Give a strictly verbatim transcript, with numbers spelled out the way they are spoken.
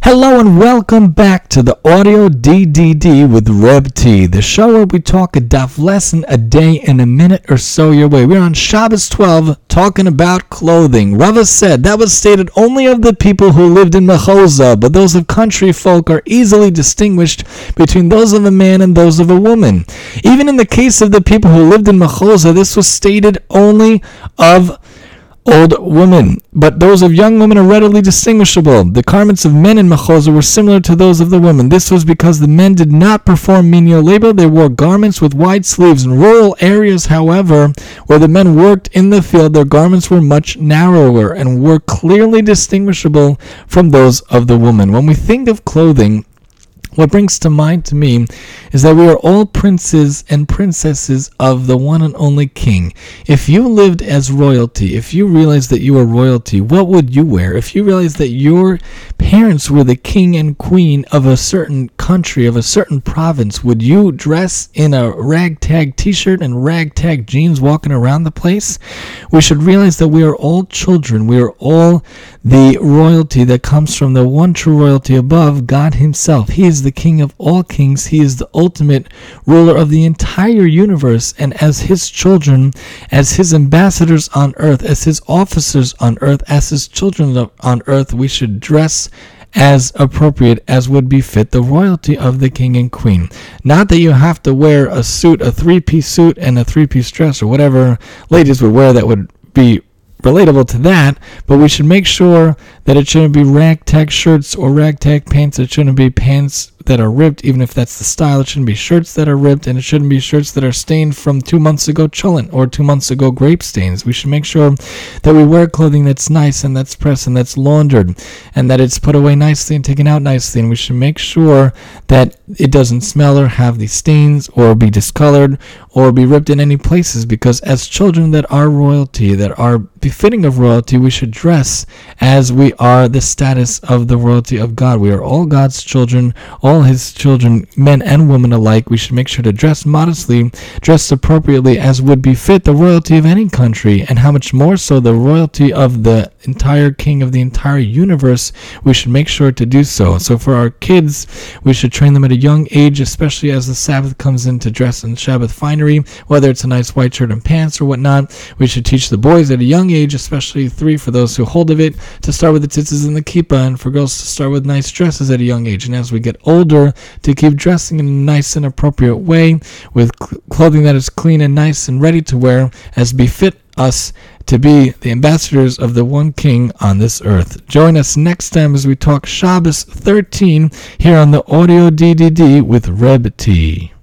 Hello and welcome back to the Audio D D D with Reb T, the show where we talk a daf lesson a day in a minute or so your way. We're on Shabbos twelve talking about clothing. Rava said that was stated only of the people who lived in Mechoza, but those of country folk are easily distinguished between those of a man and those of a woman. Even in the case of the people who lived in Mechoza, this was stated only of old women, but those of young women are readily distinguishable. The garments of men in Mechoza were similar to those of the women. This was because the men did not perform menial labor. They wore garments with wide sleeves. In rural areas, however, where the men worked in the field, their garments were much narrower and were clearly distinguishable from those of the woman. When we think of clothing, what brings to mind to me is that we are all princes and princesses of the one and only King. If you lived as royalty, if you realized that you were royalty, what would you wear? If you realized that your parents were the king and queen of a certain country, of a certain province, would you dress in a ragtag t-shirt and ragtag jeans walking around the place? We should realize that we are all children. We are all the royalty that comes from the one true royalty above, God himself. He is the King of all kings. He is the ultimate ruler of the entire universe, and as his children, as his ambassadors on earth, as his officers on earth, as his children on earth, we should dress as appropriate as would befit the royalty of the king and queen. Not that you have to wear a suit, a three-piece suit and a three-piece dress, or whatever ladies would wear that would be relatable to that, but we should make sure that it shouldn't be ragtag shirts or ragtag pants. It shouldn't be pants that are ripped, even if that's the style. It shouldn't be shirts that are ripped, and it shouldn't be shirts that are stained from two months ago cholent or two months ago grape stains. We should make sure that we wear clothing that's nice and that's pressed and that's laundered and that it's put away nicely and taken out nicely, and we should make sure that it doesn't smell or have these stains or be discolored or be ripped in any places, because as children that are royalty, that are befitting of royalty, we should dress as we are the status of the royalty of God. We are all God's children, all his children, men and women alike. We should make sure to dress modestly, dress appropriately as would befit the royalty of any country, and how much more so the royalty of the entire king of the entire universe. We should make sure to do so. So for our kids, we should train them at a young age, especially as the Sabbath comes in, to dress in Shabbat finery, whether it's a nice white shirt and pants or whatnot. We should teach the boys at a young age, especially three for those who hold of it, to start with the tzitzis and the kippah, and for girls to start with nice dresses at a young age. And as we get older, to keep dressing in a nice and appropriate way with cl- clothing that is clean and nice and ready to wear as befit us to be the ambassadors of the one king on this earth. Join us next time as we talk Shabbos thirteen here on the Audio D D D with Reb T.